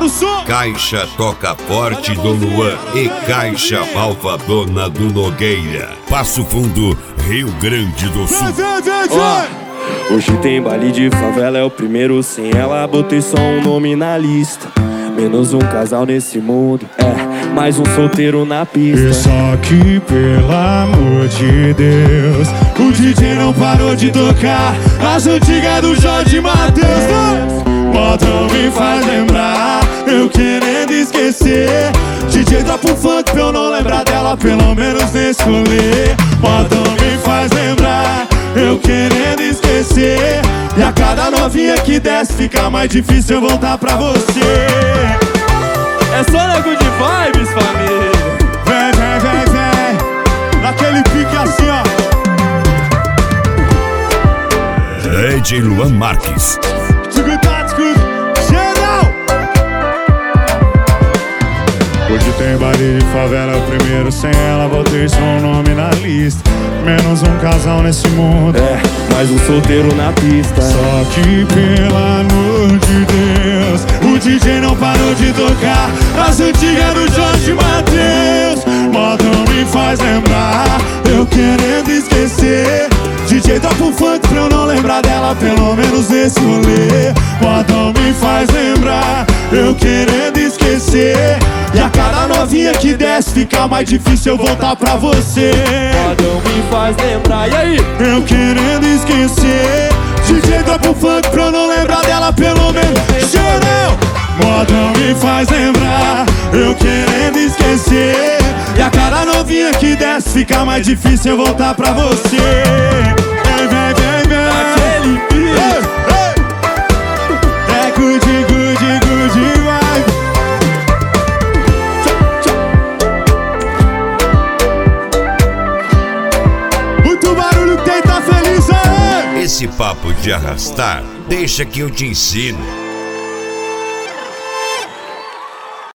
Estoura o som. Caixa Toca Forte do Luan e Caixa Malvadona do Nogueira. Passo Fundo, Rio Grande do Sul. Hoje tem baile de favela, é o primeiro sem ela. Botei só um nome na lista. Menos um casal nesse mundo, mais um solteiro na pista. E só que, pelo amor de Deus, o DJ não parou de tocar as antigas do Jorge Mateus. Modão me faz lembrar, eu querendo esquecer. DJ tá pro funk pra eu não lembrar dela, pelo menos nesse rolê. Modão me faz lembrar, eu querendo esquecer. E a cada novinha que desce fica mais difícil eu voltar pra você. É só na good vibes, família. Vem, vem, vem, vem. Naquele pique assim, ó. DJ Luan Marques. Hoje tem baile de favela, o primeiro sem ela. Botei só um nome na lista. Menos um casal nesse mundo, mais um solteiro na pista. Só que, pelo amor de Deus, o DJ não parou de tocar as antigas do Jorge Mateus. Modão me faz lembrar, eu querendo esquecer. DJ tá pro funk pra eu não lembrar dela, pelo menos nesse rolê. Modão me faz lembrar, eu querendo esquecer. E a cada novinha que desce fica mais difícil eu voltar pra você. Modão me faz lembrar, e aí? Eu querendo esquecer. DJ tá pro funk pra eu não lembrar dela, pelo menos. Chanel! Modão me faz lembrar, eu querendo esquecer. E a cada novinha que desce fica mais difícil eu voltar pra você. Vem, vem, vem, vem. Aquele beat. É good, good, good vibe. Muito barulho, quem tá feliz aí. Esse papo de arrastar, deixa que eu te ensino.